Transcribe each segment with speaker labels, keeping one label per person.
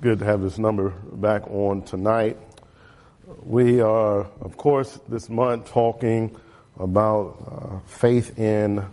Speaker 1: good to have this number back on tonight. We are, of course, this month talking about faith in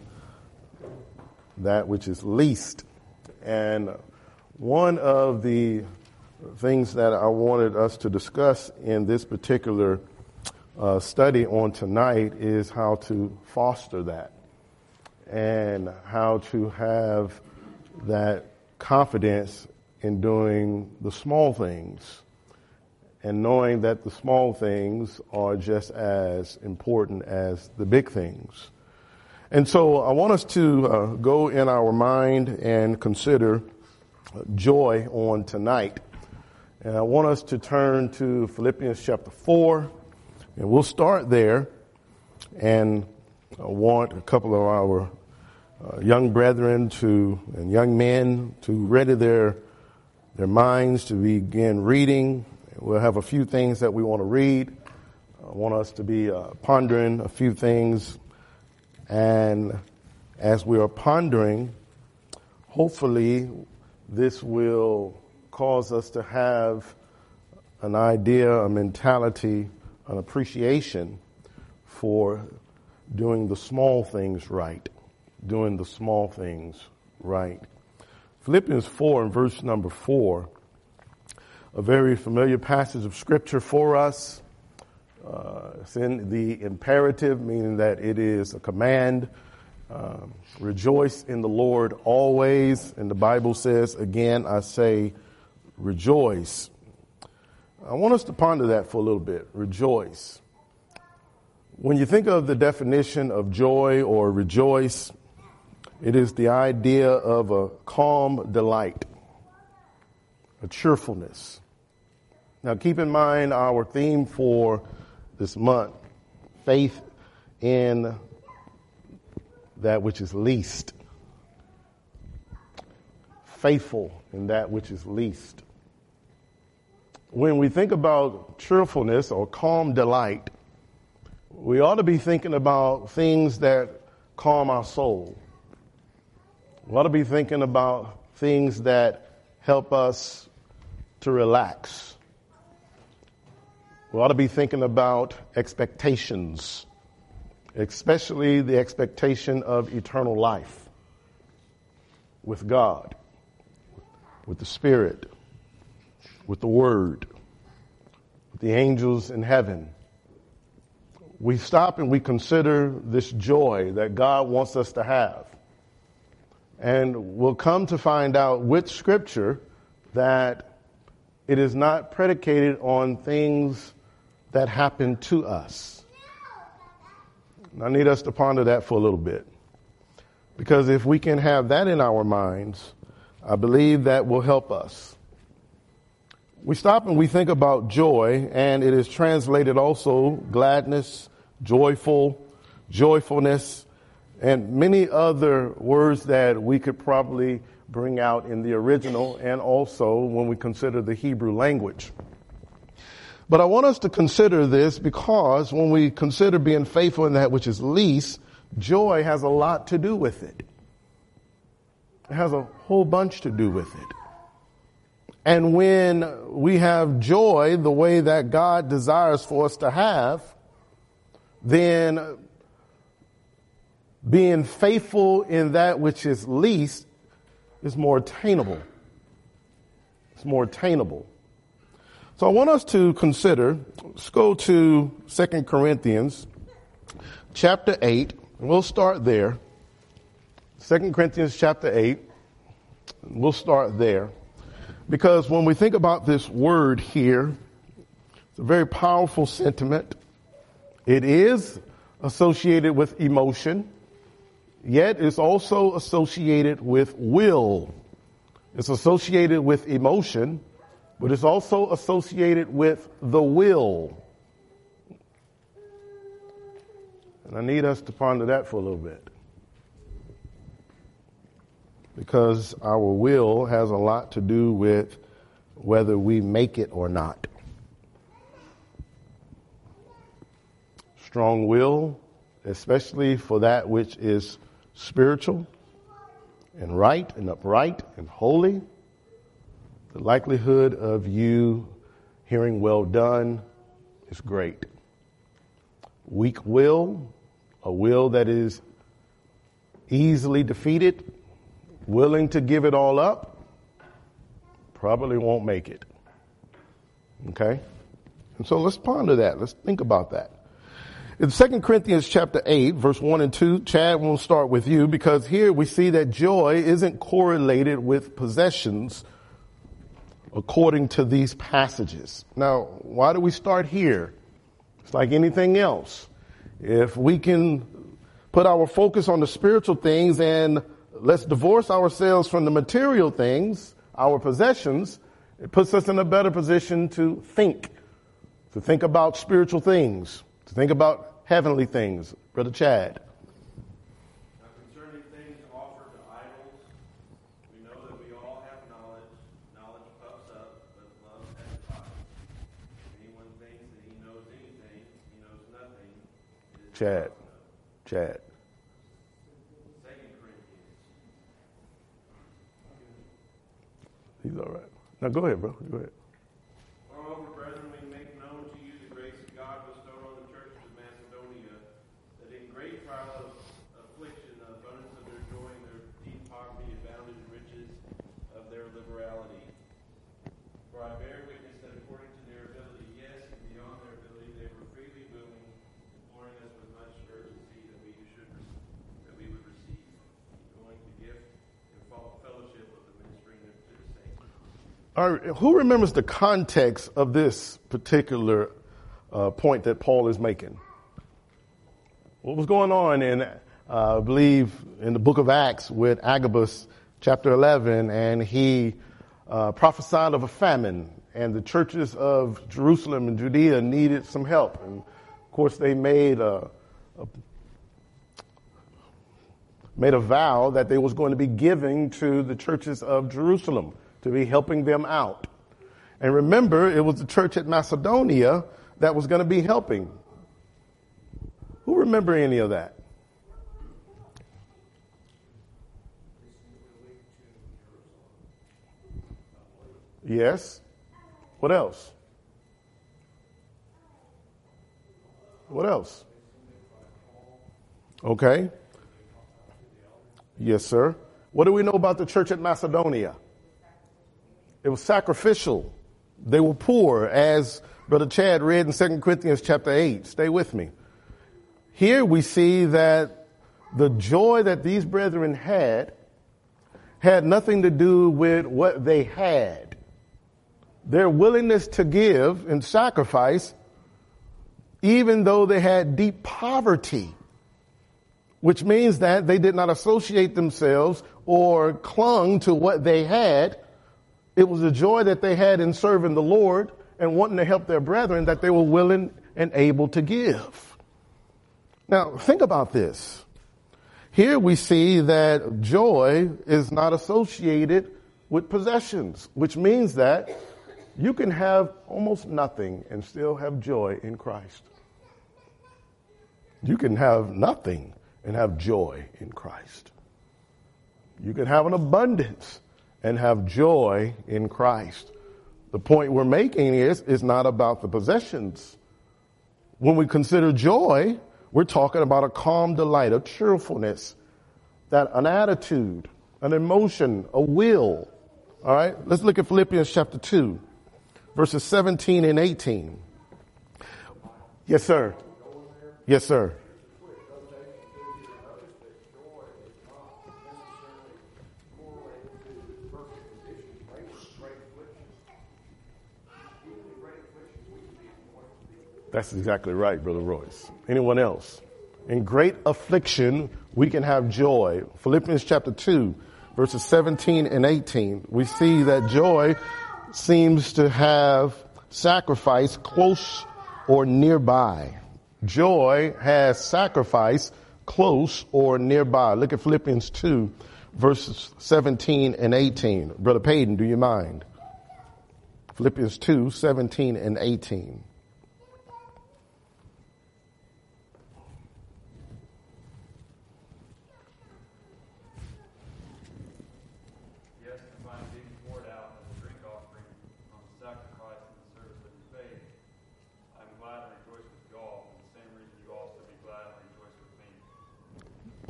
Speaker 1: that which is least. And one of the things that I wanted us to discuss in this particular study on tonight is how to foster that and how to have that confidence in doing the small things and knowing that the small things are just as important as the big things. And so I want us to go in our mind and consider joy on tonight. And I want us to turn to Philippians chapter 4, and we'll start there. And I want a couple of our young brethren and young men to ready their minds to begin reading. We'll have a few things that we want to read. I want us to be pondering a few things. And as we are pondering, hopefully this will cause us to have an idea, a mentality, an appreciation for doing the small things right. Doing the small things right. Philippians 4 and verse number 4, a very familiar passage of scripture for us. It's in the imperative, meaning that it is a command. Rejoice in the Lord always. And the Bible says, again, I say, rejoice. I want us to ponder that for a little bit. Rejoice. When you think of the definition of joy or rejoice, it is the idea of a calm delight, a cheerfulness. Now keep in mind our theme for this month, faith in that which is least. Faithful in that which is least. When we think about cheerfulness or calm delight, we ought to be thinking about things that calm our soul. We ought to be thinking about things that help us to relax. We ought to be thinking about expectations, especially the expectation of eternal life with God, with the Spirit, with the Word, with the angels in heaven. We stop and we consider this joy that God wants us to have. And we'll come to find out with Scripture that it is not predicated on things that happen to us. And I need us to ponder that for a little bit. Because if we can have that in our minds, I believe that will help us. We stop and we think about joy, and it is translated also gladness, joyful, joyfulness, and many other words that we could probably bring out in the original and also when we consider the Hebrew language. But I want us to consider this because when we consider being faithful in that which is least, joy has a lot to do with it. It has a whole bunch to do with it. And when we have joy the way that God desires for us to have, then being faithful in that which is least is more attainable. It's more attainable. So I want us to consider, let's go to 2 Corinthians chapter 8. We'll start there. 2 Corinthians chapter 8. We'll start there. Because when we think about this word here, it's a very powerful sentiment. It is associated with emotion, yet it's also associated with will. It's associated with emotion, but it's also associated with the will. And I need us to ponder that for a little bit. Because our will has a lot to do with whether we make it or not. Strong will, especially for that which is spiritual and right and upright and holy, the likelihood of you hearing well done is great. Weak will, a will that is easily defeated, willing to give it all up, probably won't make it. Okay? And so let's ponder that. Let's think about that. In 2 Corinthians chapter 8, verse 1 and 2, Chad, we'll start with you because here we see that joy isn't correlated with possessions according to these passages. Now, why do we start here? It's like anything else. If we can put our focus on the spiritual things and let's divorce ourselves from the material things, our possessions, it puts us in a better position to think about spiritual things, to think about heavenly things. Brother Chad.
Speaker 2: Now, concerning things offered to idols, we know that we all have knowledge. Knowledge puffs up, but love edifies. If anyone thinks that he knows anything, he knows nothing.
Speaker 1: Chad.
Speaker 2: 2 Corinthians.
Speaker 1: He's all right. Now go ahead, bro. Go ahead.
Speaker 2: Moreover, brethren, we make known to you the grace of God bestowed on the churches of Macedonia, that in great trial of affliction, the abundance of their joy and their deep poverty abounded in riches of their liberality. For I bear witness that according to their ability, yes, and beyond their ability, they were freely willing, imploring us with much urgency that we would receive, going to gift and fellowship of the ministering to the saints.
Speaker 1: All right, who remembers the context of this particular point that Paul is making? What was going on in, I believe, in the book of Acts with Agabus, chapter 11, and he prophesied of a famine, and the churches of Jerusalem and Judea needed some help. And of course, they made a vow that they was going to be giving to the churches of Jerusalem to be helping them out. And remember, it was the church at Macedonia that was going to be helping. Who remember any of that? Yes. What else? What else? Okay. Yes, sir. What do we know about the church at Macedonia? It was sacrificial. They were poor, as Brother Chad read in 2 Corinthians chapter 8. Stay with me. Here we see that the joy that these brethren had nothing to do with what they had. Their willingness to give and sacrifice, even though they had deep poverty, which means that they did not associate themselves or clung to what they had. It was the joy that they had in serving the Lord and wanting to help their brethren that they were willing and able to give. Now, think about this. Here we see that joy is not associated with possessions, which means that you can have almost nothing and still have joy in Christ. You can have nothing and have joy in Christ. You can have an abundance and have joy in Christ. The point we're making is not about the possessions. When we consider joy, we're talking about a calm delight, a cheerfulness, that an attitude, an emotion, a will. All right, let's look at Philippians chapter 2, verses 17 and 18. Yes, sir. Yes, sir. That's exactly right, Brother Royce. Anyone else? In great affliction, we can have joy. Philippians chapter 2, verses 17 and 18. We see that joy seems to have sacrifice close or nearby. Joy has sacrifice close or nearby. Look at Philippians 2, verses 17 and 18. Brother Payton, do you mind? Philippians 2, 17 and 18.
Speaker 2: Yes, to find being poured out as a drink offering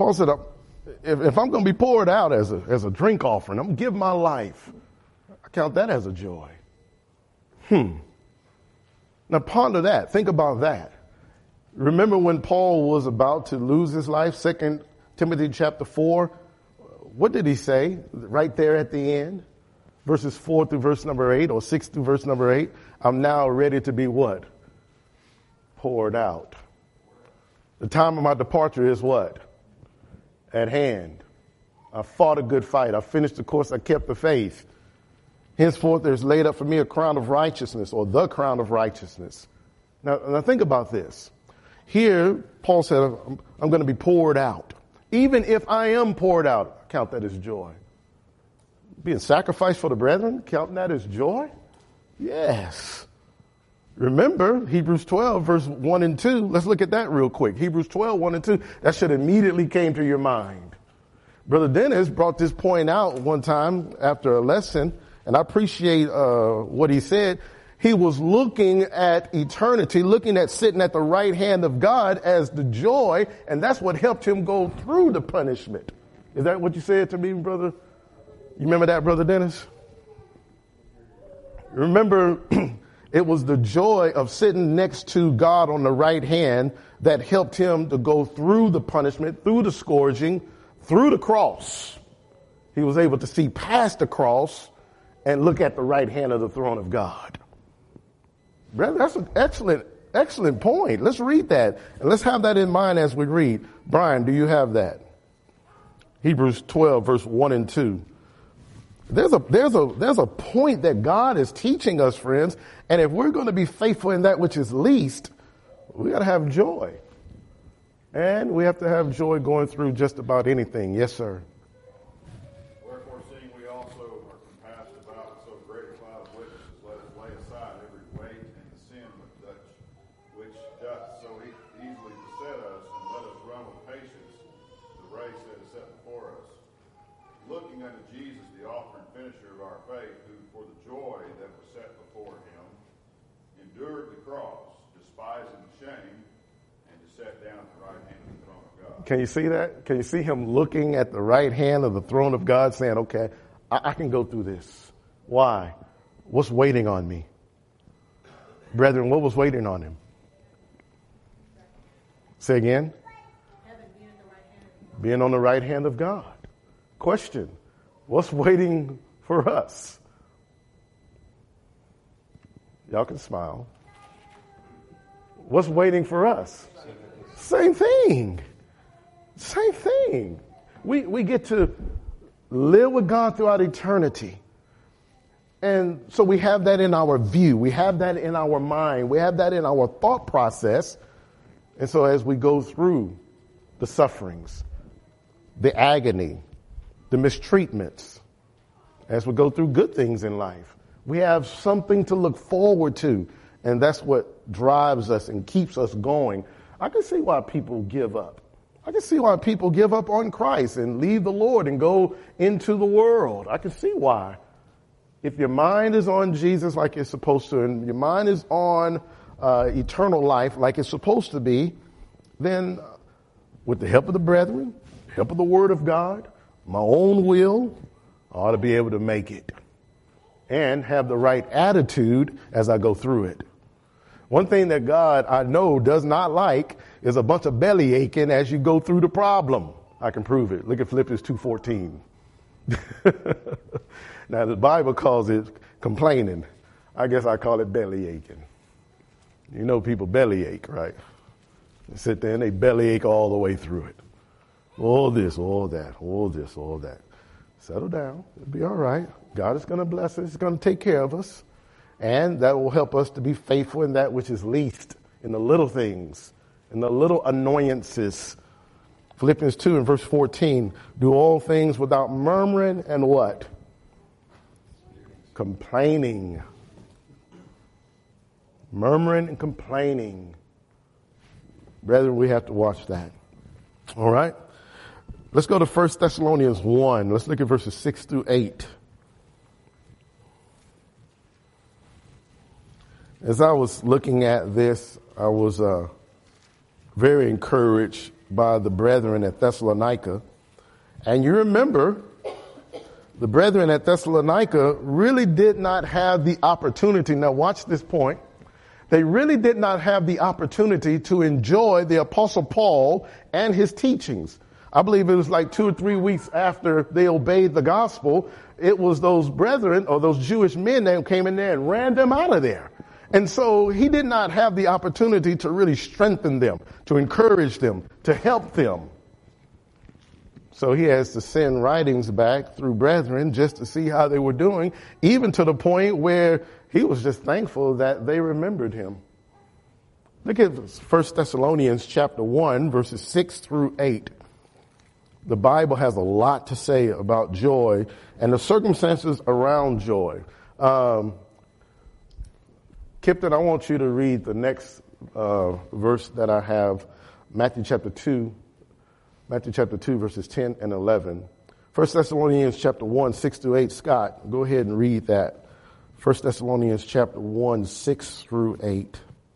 Speaker 1: Paul said, if I'm going to be poured out as a drink offering, I'm going to give my life. I count that as a joy. Now ponder that. Think about that. Remember when Paul was about to lose his life, 2 Timothy chapter 4, what did he say right there at the end? Verses 4 through verse number 8 or 6 through verse number 8. I'm now ready to be what? Poured out. The time of my departure is what? At hand. I fought a good fight. I finished the course. I kept the faith. Henceforth, there's laid up for me a crown of righteousness, or the crown of righteousness. Now think about this. Here, Paul said, I'm going to be poured out. Even if I am poured out, count that as joy. Being sacrificed for the brethren, count that as joy? Yes. Remember, Hebrews 12, verse 1 and 2. Let's look at that real quick. Hebrews 12, 1 and 2. That should immediately came to your mind. Brother Dennis brought this point out one time after a lesson, and I appreciate what he said. He was looking at eternity, looking at sitting at the right hand of God as the joy, and that's what helped him go through the punishment. Is that what you said to me, brother? You remember that, Brother Dennis? Remember, it was the joy of sitting next to God on the right hand that helped him to go through the punishment, through the scourging, through the cross. He was able to see past the cross and look at the right hand of the throne of God. Brother, that's an excellent point. Let's read that. And let's have that in mind as we read. Brian, do you have that? Hebrews 12, verse 1 and 2. There's a point that God is teaching us, friends. And if we're going to be faithful in that which is least, we got to have joy. And we have to have joy going through just about anything. Yes, sir.
Speaker 3: Wherefore, seeing we also are compassed about so great a cloud of witnesses, let us lay aside every weight and the sin which doth so easily beset us, and let us run with patience the race that is set before us. Looking unto Jesus, the author and finisher of our faith, who for the joy that was set before him endured the cross, despising the shame, and is set down at the right hand of the throne of God.
Speaker 1: Can you see that? Can you see him looking at the right hand of the throne of God saying, okay, I can go through this. Why? What's waiting on me? Brethren, what was waiting on him? Say again? Being on the right hand of God. Question, what's waiting for us? Y'all can smile. What's waiting for us? Same thing. Same thing. We get to live with God throughout eternity. And so we have that in our view. We have that in our mind. We have that in our thought process. And so as we go through the sufferings, the agony, the mistreatments, as we go through good things in life, we have something to look forward to. And that's what drives us and keeps us going. I can see why people give up. I can see why people give up on Christ and leave the Lord and go into the world. I can see why. If your mind is on Jesus like it's supposed to, and your mind is on eternal life like it's supposed to be, then with the help of the brethren, help of the Word of God, my own will, I ought to be able to make it and have the right attitude as I go through it. One thing that God, I know, does not like is a bunch of belly aching as you go through the problem. I can prove it. Look at Philippians 2:14. Now, the Bible calls it complaining. I guess I call it belly aching. You know people belly ache, right? They sit there and they belly ache all the way through it. All this, all that, all this, all that. Settle down. It'll be all right. God is going to bless us. He's going to take care of us. And that will help us to be faithful in that which is least, in the little things, in the little annoyances. Philippians 2 and verse 14, do all things without murmuring and what? Complaining. Murmuring and complaining. Brethren, we have to watch that. All right? Let's go to 1 Thessalonians 1. Let's look at verses 6 through 8. As I was looking at this, I was very encouraged by the brethren at Thessalonica. And you remember, the brethren at Thessalonica really did not have the opportunity. Now watch this point. They really did not have the opportunity to enjoy the Apostle Paul and his teachings. I believe it was like 2 or 3 weeks after they obeyed the gospel. It was those brethren or those Jewish men that came in there and ran them out of there. And so he did not have the opportunity to really strengthen them, to encourage them, to help them. So he has to send writings back through brethren just to see how they were doing, even to the point where he was just thankful that they remembered him. Look at 1 Thessalonians chapter 1, verses 6 through 8. The Bible has a lot to say about joy and the circumstances around joy. Kipton, I want you to read the next verse that I have, Matthew chapter 2, verses 10 and 11. 1 Thessalonians chapter 1, 6 through 8. Scott, go ahead and read that. 1 Thessalonians chapter 1, 6 through 8.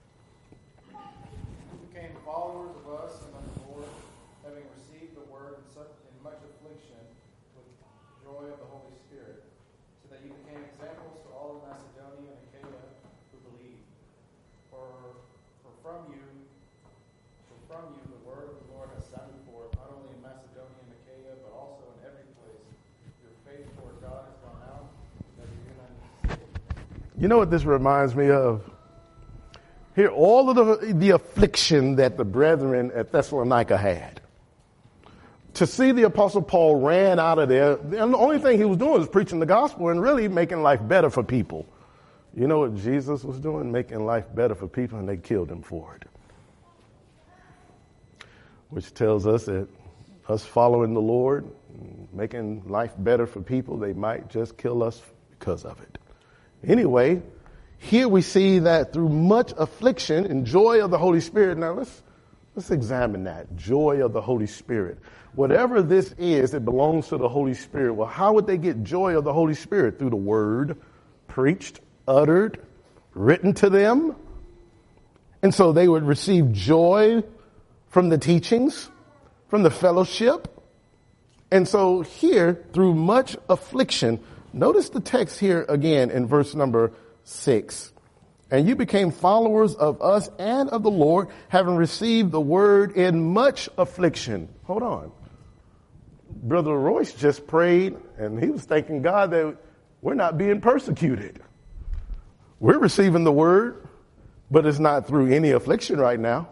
Speaker 4: Became followers of us and of the Lord, having received the word in much affliction with joy of the Holy Spirit, so that you became examples to all of Macedonia and Achaia who believed. For from you the word of the Lord has sounded forth, not only in Macedonia and Achaia, but also in every place. Your faith toward God has gone out, that you do not need to say.
Speaker 1: You know what this reminds me of? Here, all of the affliction that the brethren at Thessalonica had. To see the Apostle Paul ran out of there, the only thing he was doing was preaching the gospel and really making life better for people. You know what Jesus was doing? Making life better for people, and they killed him for it. Which tells us that us following the Lord, making life better for people, they might just kill us because of it. Anyway, here we see that through much affliction and joy of the Holy Spirit. Now let's examine that. Joy of the Holy Spirit. Whatever this is, it belongs to the Holy Spirit. Well, how would they get joy of the Holy Spirit? Through the word preached, uttered, written to them. And so they would receive joy from the teachings, from the fellowship. And so here, through much affliction, notice the text here again in verse number 6. And you became followers of us and of the Lord, having received the word in much affliction. Hold on. Brother Royce just prayed, and he was thanking God that we're not being persecuted. We're receiving the word, but it's not through any affliction right now.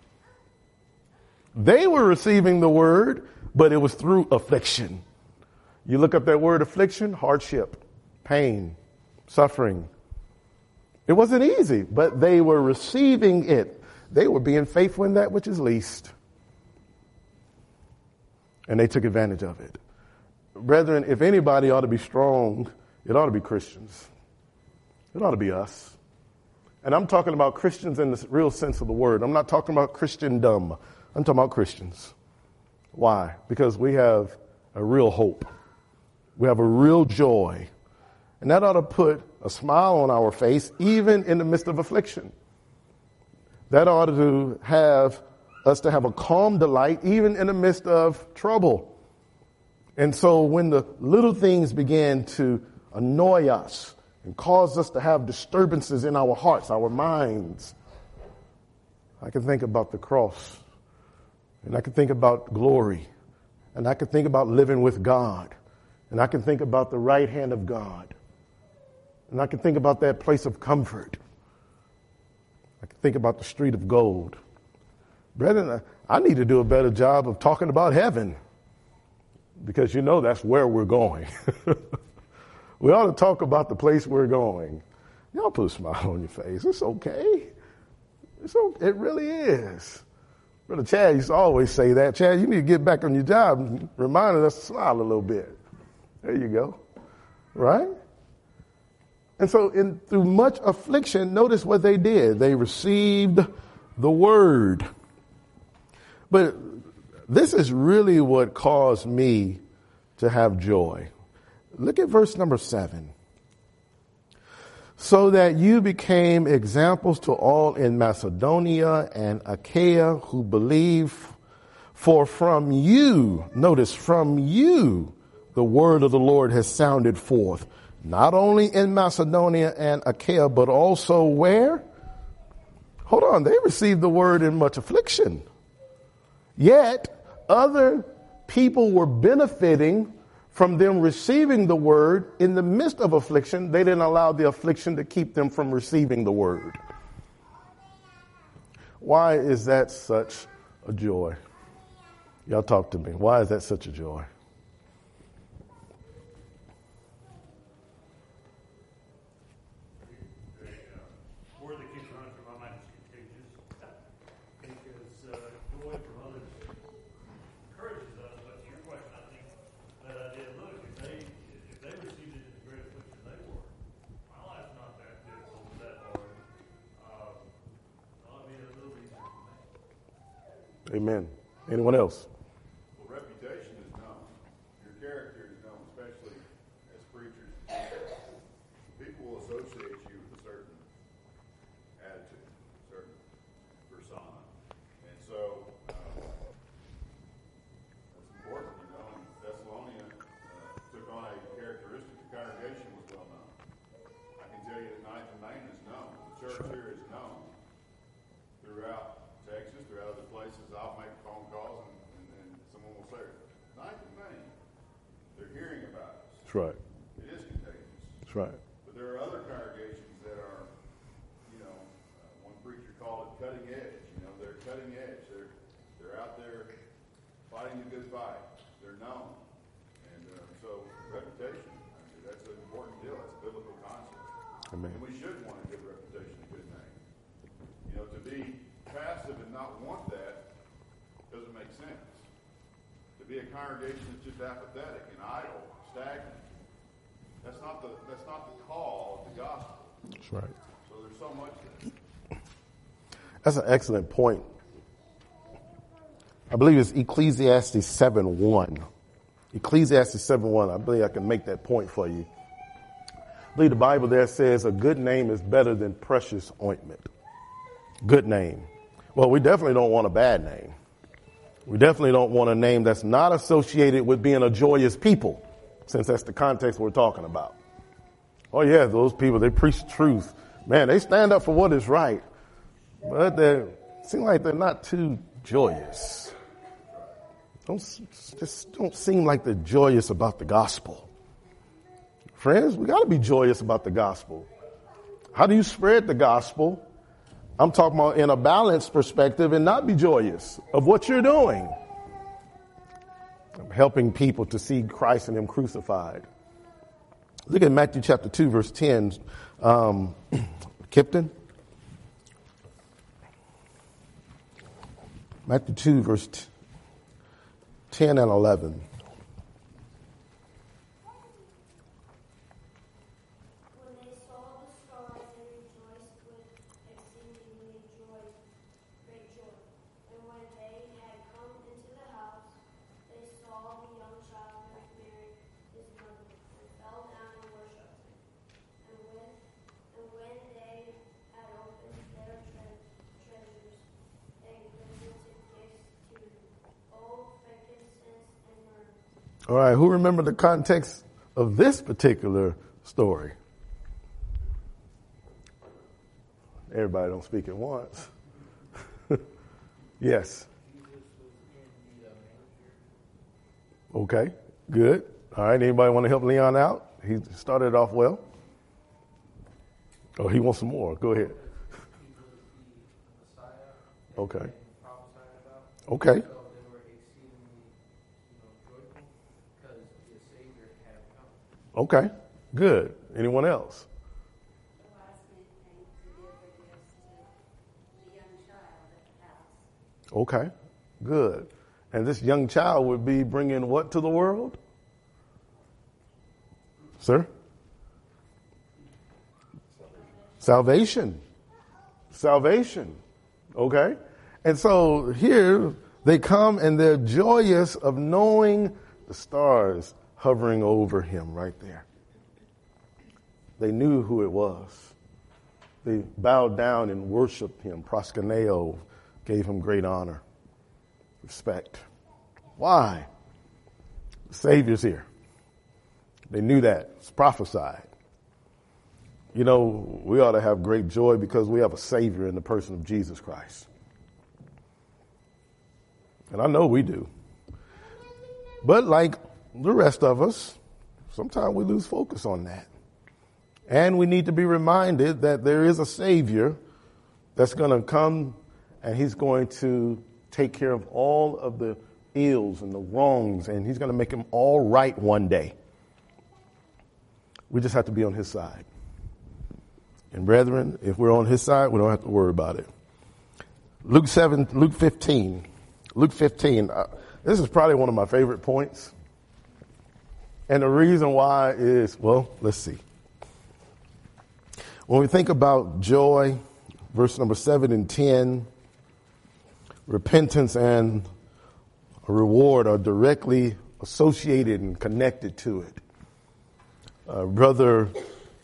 Speaker 1: They were receiving the word, but it was through affliction. You look up that word affliction, hardship, pain, suffering. It wasn't easy, but they were receiving it. They were being faithful in that which is least. And they took advantage of it. Brethren, if anybody ought to be strong, it ought to be Christians. It ought to be us. And I'm talking about Christians in the real sense of the word. I'm not talking about Christendom. I'm talking about Christians. Why? Because we have a real hope. We have a real joy. And that ought to put a smile on our face, even in the midst of affliction. That ought to have us to have a calm delight, even in the midst of trouble. And so when the little things begin to annoy us and cause us to have disturbances in our hearts, our minds, I can think about the cross, and I can think about glory, and I can think about living with God, and I can think about the right hand of God, and I can think about that place of comfort. I can think about the street of gold. Brethren, I need to do a better job of talking about heaven, because you know that's where we're going. We ought to talk about the place we're going. Y'all put a smile on your face. It's okay. It really is. Brother Chad used to always say that. Chad, you need to get back on your job and reminding us to smile a little bit. There you go. Right? And so through much affliction, notice what they did. They received the word. But this is really what caused me to have joy. Look at verse number 7. So that you became examples to all in Macedonia and Achaia who believe. For from you, notice, from you, the word of the Lord has sounded forth, not only in Macedonia and Achaia, but also where? Hold on, they received the word in much affliction. Yet other people were benefiting from them receiving the word in the midst of affliction. They didn't allow the affliction to keep them from receiving the word. Why is that such a joy? Y'all talk to me. Why is that such a joy?
Speaker 5: Word that keeps running through my mind is contagious. Because joy from others encourages us. But to your question, I think that idea, look, if they received it in the great affliction they were, my life's not that difficult, that hard. I'll be a little easier for me.
Speaker 1: Amen. Anyone else?
Speaker 3: Well, reputation is known. Your character is known, especially as preachers. People will associate you with a certain attitude, a certain persona. And so, it's important, you know. Thessalonia took on a characteristic. The congregation was well known. I can tell you that Ninth and Main is known. The church here is known throughout Texas, throughout other places. I'll make phone calls and someone will say, Ninth and Main, they're hearing about us.
Speaker 1: That's right.
Speaker 3: It is contagious.
Speaker 1: That's right.
Speaker 3: But there are other congregations that are, you know, one preacher called it cutting edge. You know, they're cutting edge. They're out there fighting the good fight. They're known. And so reputation, that's an important deal. That's a biblical concept.
Speaker 1: Amen.
Speaker 3: And we should want a good reputation, a good name. You know, to be passive and not want that doesn't make sense. To be a congregation that's just apathetic and idle, stagnant, that's not the call of the gospel.
Speaker 1: That's right.
Speaker 3: So there's so much there.
Speaker 1: That's an excellent point. I believe it's Ecclesiastes 7:1. Ecclesiastes 7:1. I believe I can make that point for you. I believe the Bible there says a good name is better than precious ointment. Good name. Well, we definitely don't want a bad name. We definitely don't want a name that's not associated with being a joyous people, since that's the context we're talking about. Oh yeah, those people, they preach truth. Man, they stand up for what is right. But they seem like they're not too joyous. Don't seem like they're joyous about the gospel. Friends, we got to be joyous about the gospel. How do you spread the gospel? I'm talking about in a balanced perspective and not be joyous of what you're doing. I'm helping people to see Christ and Him crucified. Look at Matthew chapter 2, verse 10. Kipton. Matthew 2, verse 10 and 11. All right, who remember the context of this particular story? Everybody don't speak at once. Yes. Okay, good. All right, anybody want to help Leon out? He started off well. Oh, he wants some more. Go ahead. Okay. Okay. Okay, good. Anyone else?
Speaker 6: The wise men came to give their gifts to the young child at the house.
Speaker 1: Okay, good. And this young child would be bringing what to the world? Sir? Salvation. Salvation. Okay. And so here they come and they're joyous of knowing the stars hovering over him right there. They knew who it was. They bowed down and worshiped him. Proskuneo, gave him great honor. respect. Why? The Savior's here. They knew that. It's prophesied. You know, we ought to have great joy because we have a Savior in the person of Jesus Christ. And I know we do. But like the rest of us, sometimes we lose focus on that. And we need to be reminded that there is a Savior that's going to come and he's going to take care of all of the ills and the wrongs, and he's going to make them all right one day. We just have to be on his side. And brethren, if we're on his side, we don't have to worry about it. Luke 15. This is probably one of my favorite points. And the reason why is, well, let's see. When we think about joy, verse number 7 and 10, repentance and a reward are directly associated and connected to it. Brother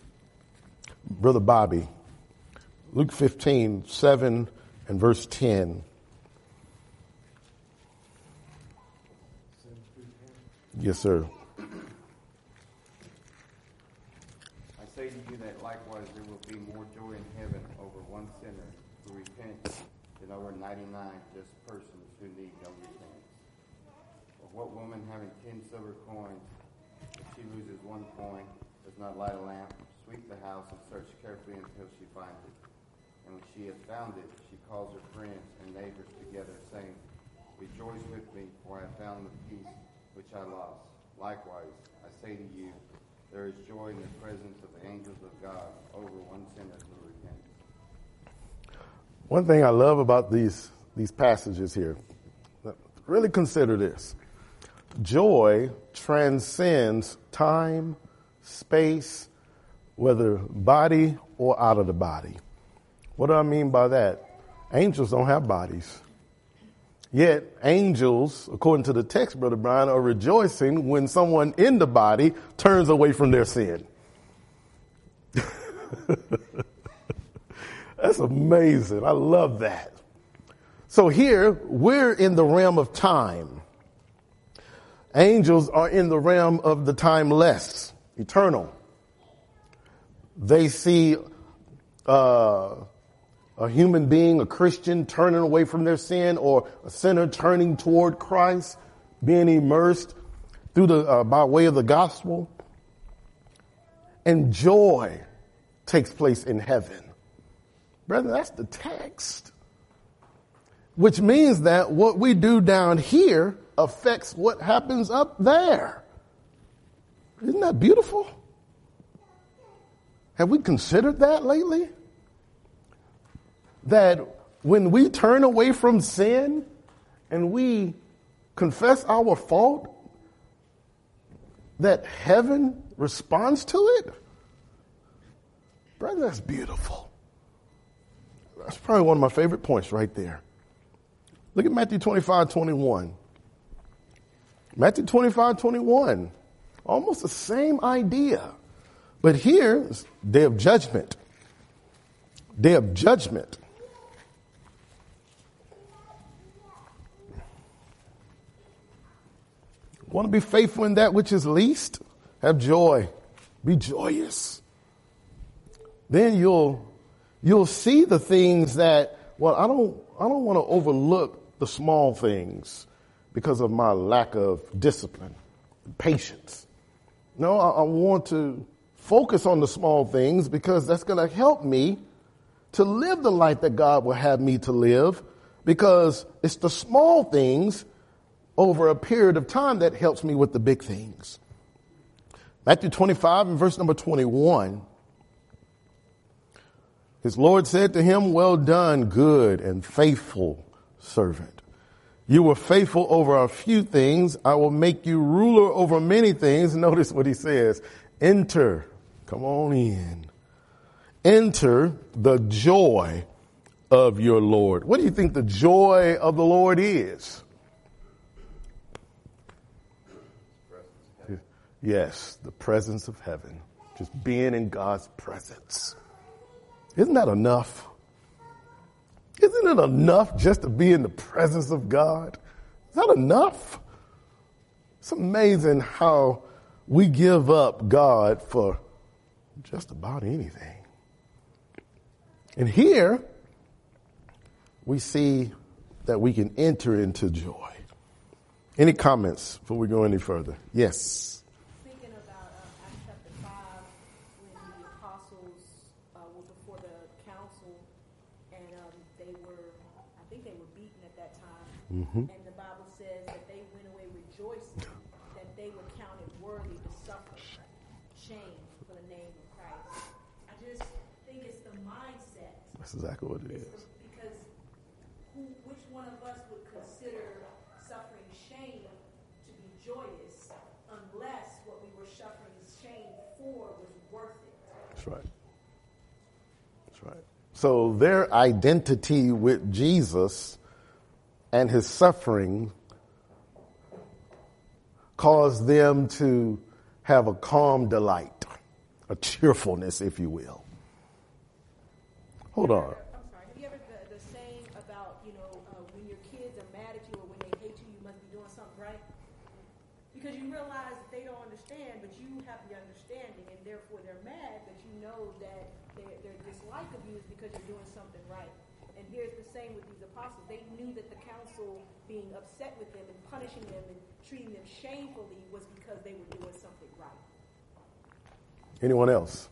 Speaker 1: Bobby, Luke 15, 7 and verse 10. Yes, sir.
Speaker 7: I say to you that likewise there will be more joy in heaven over one sinner who repents than over 99 just persons who need no repentance. Or what woman having 10 silver coins, if she loses one coin, does not light a lamp, sweep the house, and search carefully until she finds it? And when she has found it, she calls her friends and neighbors together, saying, Rejoice with me, for I have found the piece which I lost. Likewise, I say to you, there is joy in the presence of the angels of God over one sinner who repents.
Speaker 1: One thing I love about these passages here, really consider this. Joy transcends time, space, whether body or out of the body. What do I mean by that? Angels don't have bodies. Yet angels, according to the text, Brother Brian, are rejoicing when someone in the body turns away from their sin. That's amazing. I love that. So here, we're in the realm of time. Angels are in the realm of the timeless, eternal. They see a human being, a Christian, turning away from their sin, or a sinner turning toward Christ, being immersed through by way of the gospel. And joy takes place in heaven. Brethren, that's the text. Which means that what we do down here affects what happens up there. Isn't that beautiful? Have we considered that lately? That when we turn away from sin and we confess our fault, that heaven responds to it? Brother, that's beautiful. That's probably one of my favorite points right there. Look at Matthew 25:21. Matthew 25:21. Almost the same idea. But here, it's day of judgment. Day of judgment. Want to be faithful in that which is least? Have joy. Be joyous. Then you'll see the things that, well, I don't want to overlook the small things because of my lack of discipline, patience. No, I want to focus on the small things because that's going to help me to live the life that God will have me to live, because it's the small things over a period of time that helps me with the big things. Matthew 25 and verse number 21. His Lord said to him, well done, good and faithful servant. You were faithful over a few things. I will make you ruler over many things. Notice what he says. Enter. Come on in. Enter the joy of your Lord. What do you think the joy of the Lord is? Yes, the presence of heaven. Just being in God's presence. Isn't that enough? Isn't it enough just to be in the presence of God? Is that enough? It's amazing how we give up God for just about anything. And here we see that we can enter into joy. Any comments before we go any further? Yes.
Speaker 8: Thinking about Acts chapter 5, when the apostles were before the council, and I think they were beaten at that time.
Speaker 1: Mm-hmm.
Speaker 8: And the Bible says that they went away rejoicing that they were counted worthy to suffer shame for the name of Christ. I just think it's the mindset.
Speaker 1: That's exactly what it is.
Speaker 8: Because which one of us would consider suffering shame to be joyous unless what we were suffering shame for was worth it?
Speaker 1: That's right. That's right. So their identity with Jesus and his suffering caused them to have a calm delight, a cheerfulness, if you will. Hold on.
Speaker 8: I'm sorry. Have you ever the saying about, when your kids are mad at you or when they hate you, you must be doing something right? Because you realize that they don't understand, but you have the understanding, and therefore they're mad, but you know that their dislike of you is because you're doing something right. And here's the same with these apostles. They knew that the council being upset with them and punishing them and treating them shamefully was because they were doing something right.
Speaker 1: Anyone else?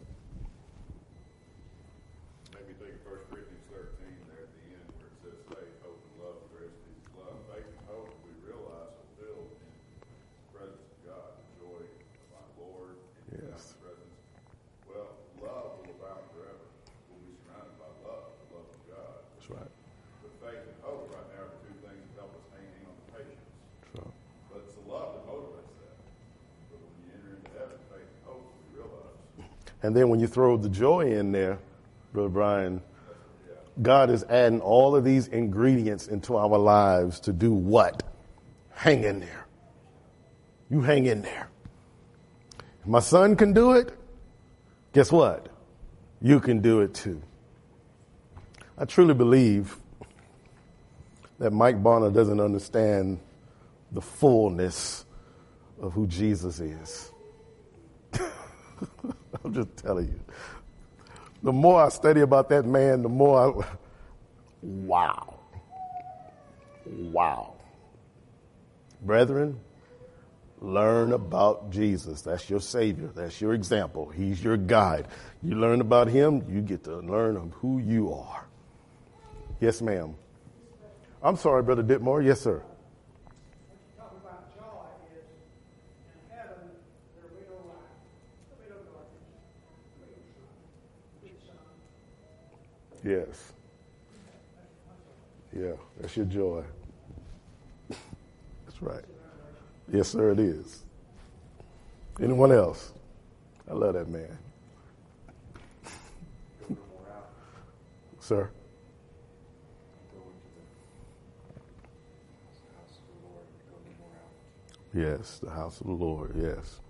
Speaker 3: Maybe think of 1 Corinthians 13 there at the end where it says faith, hope, and love. The rest is love. Faith and hope we realize fulfilled in the presence of God, the joy of our Lord in God's presence. Well, love will abound forever. We'll be surrounded by love, the love of God.
Speaker 1: That's right.
Speaker 3: But faith and hope right now are the two things that help us hang on to patience.
Speaker 1: So,
Speaker 3: But it's the love that motivates that. But when you enter into heaven, faith and hope, we realize.
Speaker 1: and then when you throw the joy in there, Brother Brian, God is adding all of these ingredients into our lives to do what? Hang in there. You hang in there. If my son can do it, guess what? You can do it too. I truly believe that Mike Bonner doesn't understand the fullness of who Jesus is. I'm just telling you. The more I study about that man, the more wow. Brethren, learn about Jesus. That's your Savior. That's your example. He's your guide. You learn about him, you get to learn of who you are. Yes, ma'am. I'm sorry, Brother Ditmore. Yes, sir.
Speaker 9: Talk about joy is in heaven there will be no light, there will be no darkness, there will be no sun.
Speaker 1: Yes. Yeah, that's your joy. That's right. Yes, sir, it is. Anyone else? I love that man. Sir? Yes, the house of the Lord, yes.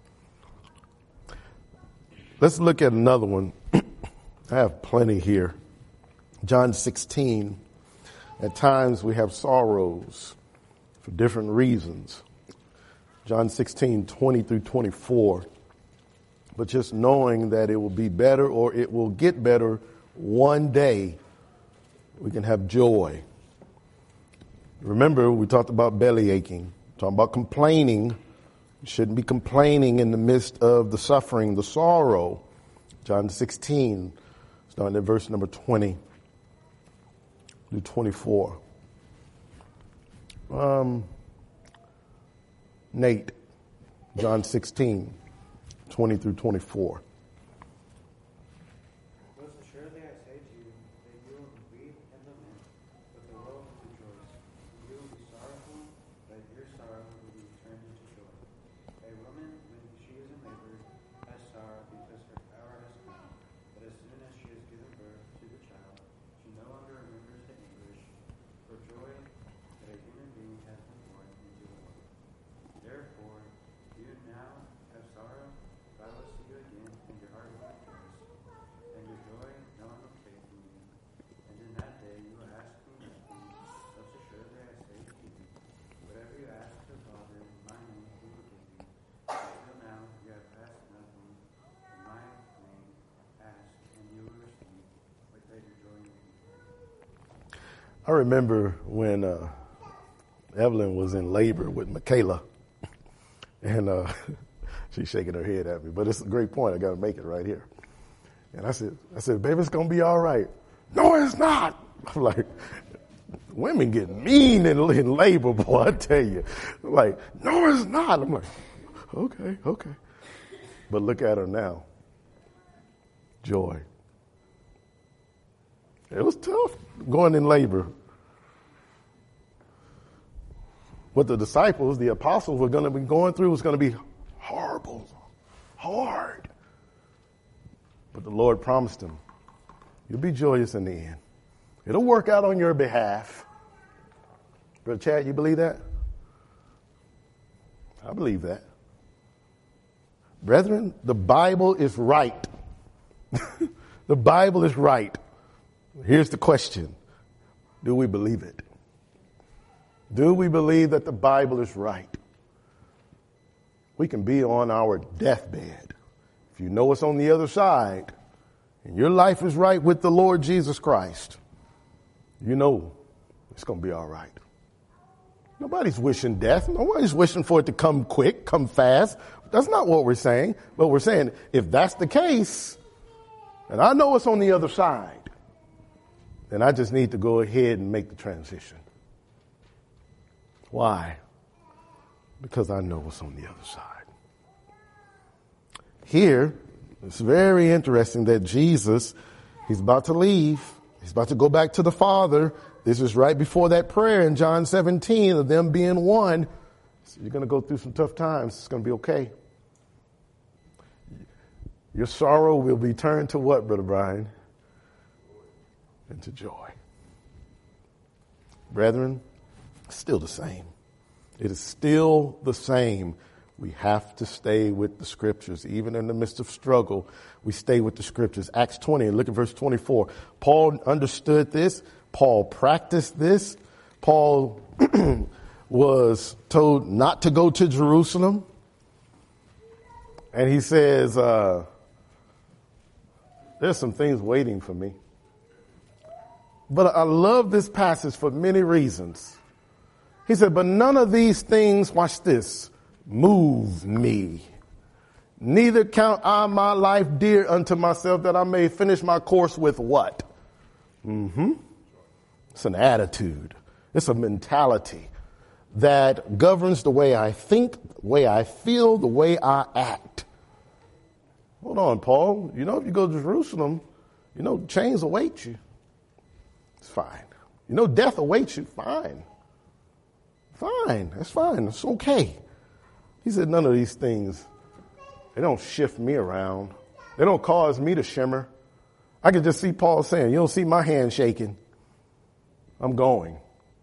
Speaker 1: Let's look at another one. I have plenty here. John 16. At times we have sorrows for different reasons. John 16, 20 through 24. But just knowing that it will be better or it will get better one day, we can have joy. Remember, we talked about belly aching, talking about complaining. You shouldn't be complaining in the midst of the suffering, the sorrow. John 16, starting at verse number 20 through 24. Nate, John 16, 20 through 24.
Speaker 7: Most assuredly I say to you, that you will weep and lament, but the world will rejoice. You will be sorrowful, but your sorrow will be turned into joy. A woman, when she is in labor, has sorrow because her hour has come. But as soon as she has given birth to the child, she no longer remembers the anguish for joy that a human being has been born into the world. Therefore, you now have sorrow, but I will see you again, and your heart will rejoice, and your joy no one will take from you. And in that day you will ask
Speaker 1: I remember when Evelyn was in labor with Michaela, and she's shaking her head at me, but it's a great point. I got to make it right here. And I said, baby, it's going to be all right. No, it's not. I'm like, women get mean in labor, boy, I tell you. Like, no, it's not. I'm like, okay. But look at her now. Joy. It was tough going in labor. What the disciples, the apostles were going to be going through was going to be horrible, hard. But the Lord promised them, you'll be joyous in the end. It'll work out on your behalf. Brother Chad, you believe that? I believe that. Brethren, the Bible is right. The Bible is right. Here's the question. Do we believe it? Do we believe that the Bible is right? We can be on our deathbed. If you know what's on the other side, and your life is right with the Lord Jesus Christ, you know it's going to be all right. Nobody's wishing death. Nobody's wishing for it to come quick, come fast. That's not what we're saying. But we're saying if that's the case, and I know it's on the other side, then I just need to go ahead and make the transition. Why? Because I know what's on the other side. Here, it's very interesting that Jesus, he's about to leave. He's about to go back to the Father. This is right before that prayer in John 17 of them being one. So you're going to go through some tough times. It's going to be okay. Your sorrow will be turned to what, Brother Brian? Into joy. Brethren, still the same. It is still the same. We have to stay with the scriptures. Even in the midst of struggle, we stay with the scriptures. Acts 20, and look at verse 24. Paul understood this. Paul practiced this. Paul was told not to go to Jerusalem. And he says, there's some things waiting for me. But I love this passage for many reasons. He said, but none of these things, watch this, move me. Neither count I my life dear unto myself that I may finish my course with what? It's an attitude. It's a mentality that governs the way I think, the way I feel, the way I act. Hold on, Paul. You know, if you go to Jerusalem, you know, chains await you. It's fine. You know, death awaits you. Fine. That's fine. It's okay. He said, none of these things, they don't shift me around. They don't cause me to shimmer. I could just see Paul saying, you don't see my hand shaking. I'm going.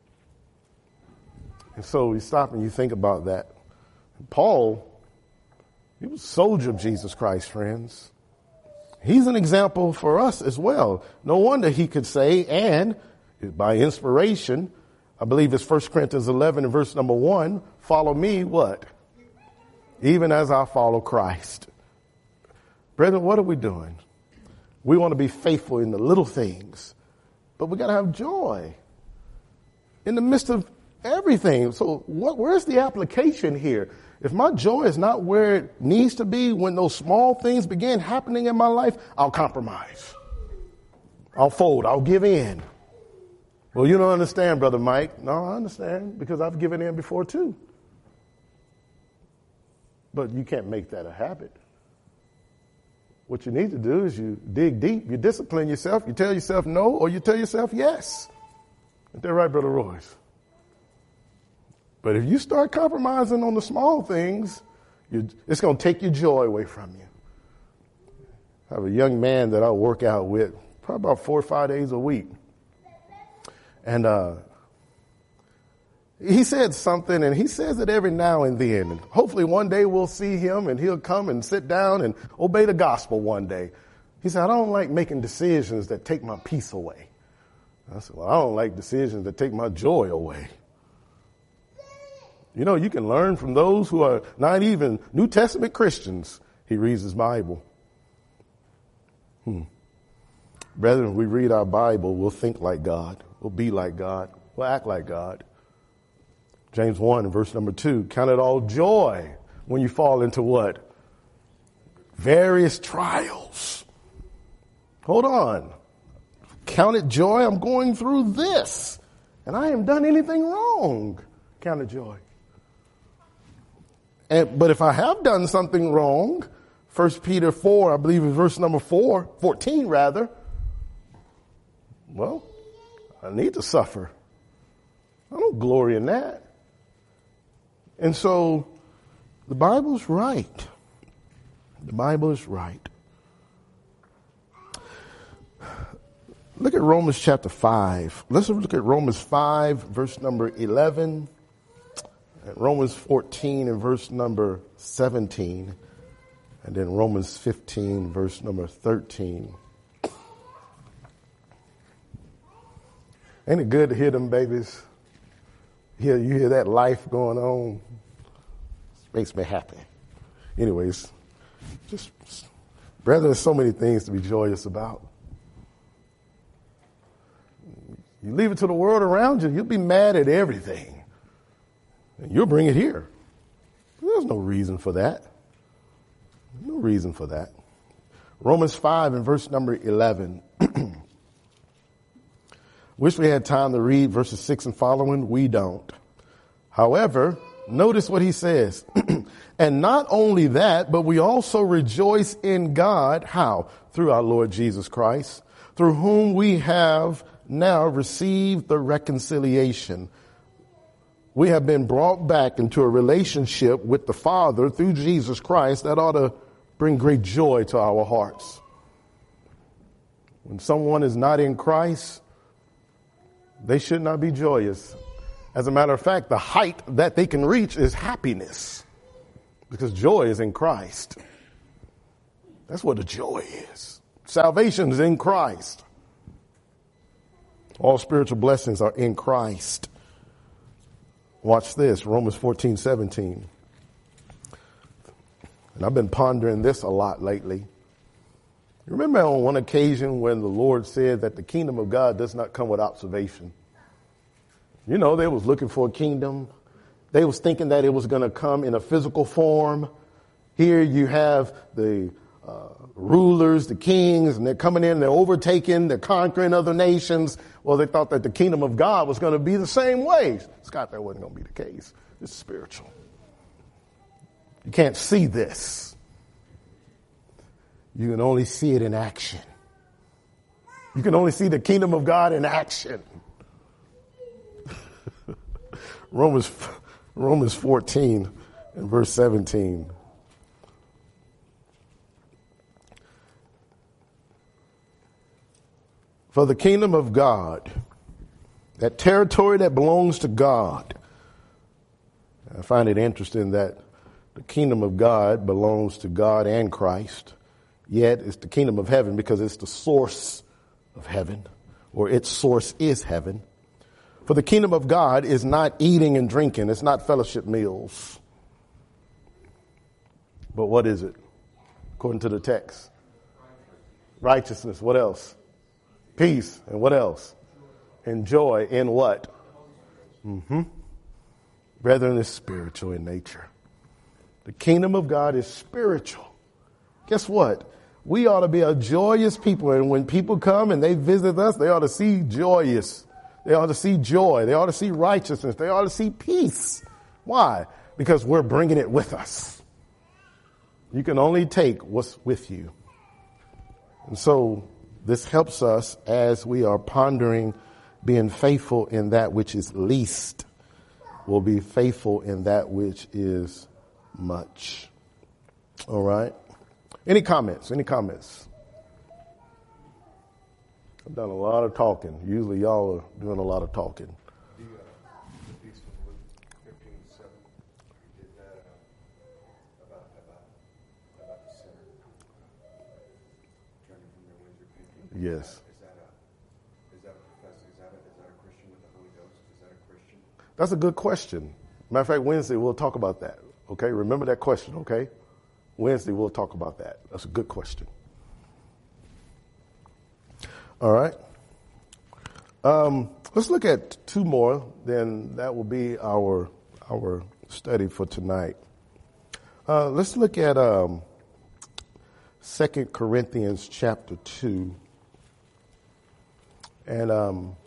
Speaker 1: And so you stop and you think about that. Paul, he was a soldier of Jesus Christ, friends. He's an example for us as well. No wonder he could say, and by inspiration, I believe it's 1 Corinthians 11 and verse number 1, follow me, what? Even as I follow Christ. Brethren, what are we doing? We want to be faithful in the little things, but we got to have joy in the midst of everything. So where's the application here? If my joy is not where it needs to be when those small things begin happening in my life, I'll compromise. I'll fold. I'll give in. Well, you don't understand, Brother Mike. No, I understand because I've given in before too. But you can't make that a habit. What you need to do is you dig deep, you discipline yourself, you tell yourself no, or you tell yourself yes. Isn't that right, Brother Royce? But if you start compromising on the small things, it's going to take your joy away from you. I have a young man that I work out with probably about 4 or 5 days a week. And he said something, and he says it every now and then. And hopefully one day we'll see him, and he'll come and sit down and obey the gospel one day. He said, I don't like making decisions that take my peace away. I said, well, I don't like decisions that take my joy away. You know, you can learn from those who are not even New Testament Christians. He reads his Bible. Brethren, we read our Bible, we'll think like God. We'll be like God. We'll act like God. James 1 verse number 2, count it all joy when you fall into what? Various trials. Hold on. Count it joy. I'm going through this and I haven't done anything wrong. Count it joy. But if I have done something wrong, 1 Peter 4, I believe is verse number 14 rather. Well, I need to suffer. I don't glory in that. And so the Bible's right. The Bible is right. Look at Romans chapter 5. Let's look at Romans 5, verse number 11. And Romans 14 and verse number 17. And then Romans 15, verse number 13. Ain't it good to hear them babies? You hear that life going on. It makes me happy. Anyways, brethren, there's so many things to be joyous about. You leave it to the world around you, you'll be mad at everything. And you'll bring it here. There's no reason for that. No reason for that. Romans 5 and verse number 11. Wish we had time to read verses 6 and following. We don't. However, notice what he says. And not only that, but we also rejoice in God. How? Through our Lord Jesus Christ, through whom we have now received the reconciliation. We have been brought back into a relationship with the Father through Jesus Christ. That ought to bring great joy to our hearts. When someone is not in Christ, they should not be joyous. As a matter of fact, the height that they can reach is happiness, because joy is in Christ. That's what the joy is. Salvation is in Christ. All spiritual blessings are in Christ. Watch this, Romans 14:17. And I've been pondering this a lot lately. You remember on one occasion when the Lord said that the kingdom of God does not come with observation? You know, they was looking for a kingdom. They was thinking that it was going to come in a physical form. Here you have the rulers, the kings, and they're coming in, they're overtaking, they're conquering other nations. Well, they thought that the kingdom of God was going to be the same way. Scott, that wasn't going to be the case. It's spiritual. You can't see this. You can only see it in action. You can only see the kingdom of God in action. Romans 14 and verse 17. For the kingdom of God, that territory that belongs to God. I find it interesting that the kingdom of God belongs to God and Christ. Yet it's the kingdom of heaven because it's the source of heaven, or its source is heaven. For the kingdom of God is not eating and drinking. It's not fellowship meals. But what is it? According to the text. Righteousness. What else? Peace. And what else? And joy in what? Brethren, it's spiritual in nature. The kingdom of God is spiritual. Guess what? We ought to be a joyous people. And when people come and they visit us, they ought to see joyous. They ought to see joy. They ought to see righteousness. They ought to see peace. Why? Because we're bringing it with us. You can only take what's with you. And so this helps us as we are pondering being faithful in that which is least. We'll be faithful in that which is much. All right. Any comments? Any comments? I've done a lot of talking. Usually y'all are doing a lot of talking.
Speaker 10: The piece of Luke 15:7, you did that about the sinner turning from their ways repenting.
Speaker 1: Yes.
Speaker 10: Is that a Christian with the Holy Ghost? Is that a Christian?
Speaker 1: That's a good question. Matter of fact, Wednesday we'll talk about that. Okay, remember that question, okay? Wednesday we'll talk about that. That's a good question. All right. Let's look at two more, then that will be our study for tonight. Let's look at 2 Corinthians chapter 2. And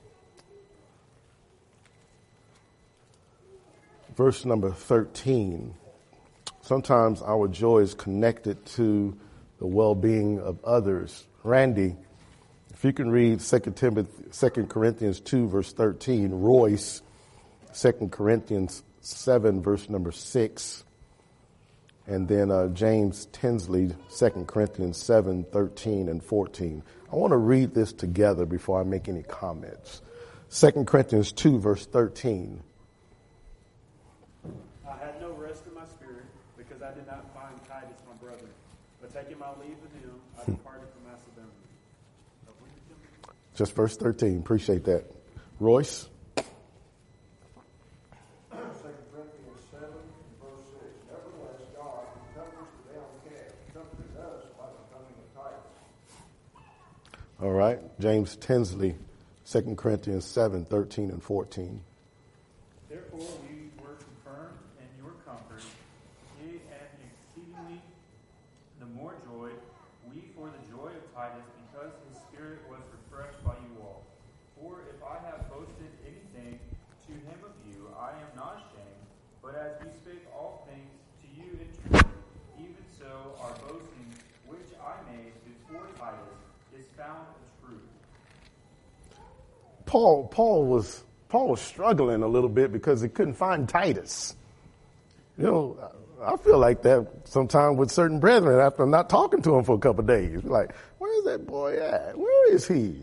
Speaker 1: verse number 13. Sometimes our joy is connected to the well-being of others. Randy, if you can read 2 Corinthians 2, verse 13. Royce, 2 Corinthians 7, verse number 6. And then James Tinsley, 2 Corinthians 7, 13, and 14. I want to read this together before I make any comments. 2 Corinthians 2, verse 13.
Speaker 11: I had no rest in my spirit because I did not find Titus, my brother. But taking my leave of him, I departed from Macedonia.
Speaker 1: Just verse 13. Appreciate that. Royce?
Speaker 12: 2 Corinthians 7, verse 6. Nevertheless, God, who comforts the downcast, comforted us by the coming of Titus.
Speaker 1: All right. James Tinsley, 2 Corinthians 7, 13, and 14.
Speaker 11: Therefore we were confirmed in your comfort, yea, and exceedingly the more joy, we for the joy of Titus, because his spirit was refreshed by you all. For if I have boasted anything to him of you, I am not ashamed, but as we spake all things to you in truth, even so our boasting, which I made before Titus, is found true.
Speaker 1: Paul was struggling a little bit because he couldn't find Titus. You know, I feel like that sometimes with certain brethren after I'm not talking to him for a couple of days. Like, where's that boy at? Where is he?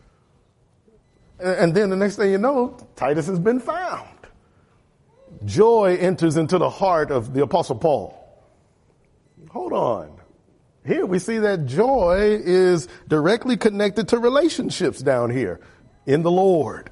Speaker 1: And then the next thing you know, Titus has been found. Joy enters into the heart of the Apostle Paul. Hold on. Here we see that joy is directly connected to relationships down here in the Lord.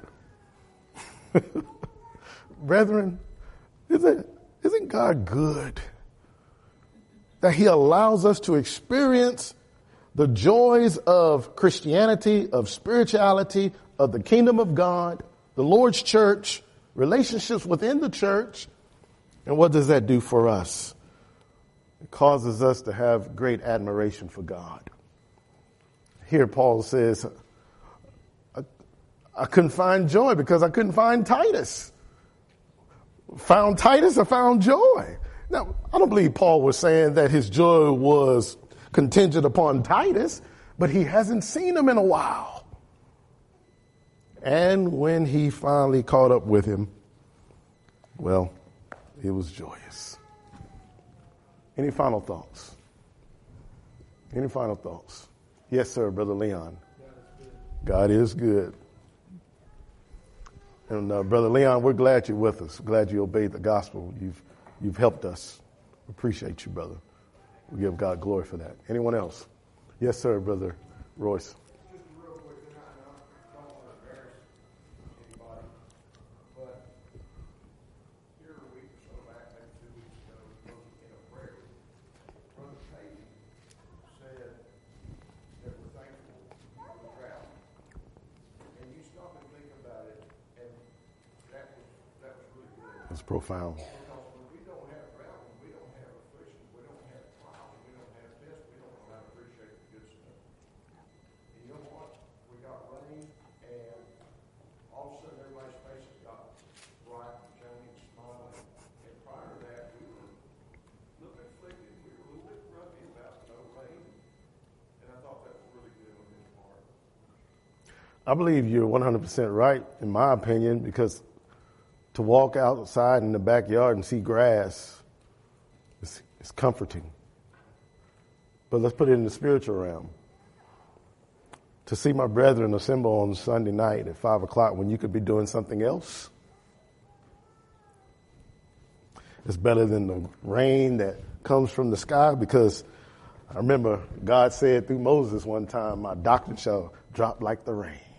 Speaker 1: Brethren, isn't God good that he allows us to experience the joys of Christianity, of spirituality, of the kingdom of God, the Lord's church, relationships within the church? And what does that do for us? It causes us to have great admiration for God. Here Paul says, I couldn't find joy because I couldn't find Titus. Found Titus, I found joy. Now, I don't believe Paul was saying that his joy was contingent upon Titus, but he hasn't seen him in a while. And when he finally caught up with him, well, it was joyous. Any final thoughts? Any final thoughts? Yes, sir, Brother Leon. God is good. And Brother Leon, we're glad you're with us. Glad you obeyed the gospel. You've helped us. Appreciate you, brother. We give God glory for that. Anyone else? Yes, sir, Brother Royce.
Speaker 12: Just real quick, and I don't want to embarrass anybody, but here a week or so back, maybe 2 weeks ago, in a prayer, Brother Payton said that we're thankful for the drought. And you stop and think about it, and that was really good.
Speaker 1: That's profound.
Speaker 12: Because when we don't have drought, when we don't have affliction, we don't have trials, we don't have this, we don't know how to appreciate the good stuff. And you know what? We got rain, and all of a sudden everybody's faces got bright and shining and smiling. And prior to that, we were a little bit afflicted. We were a little bit grumpy about no rain. And I thought that was really good on his part.
Speaker 1: I believe you're 100% right, in my opinion, because to walk outside in the backyard and see grass is comforting. But let's put it in the spiritual realm. To see my brethren assemble on Sunday night at 5 o'clock when you could be doing something else, it's better than the rain that comes from the sky, because I remember God said through Moses one time, my doctrine shall drop like the rain.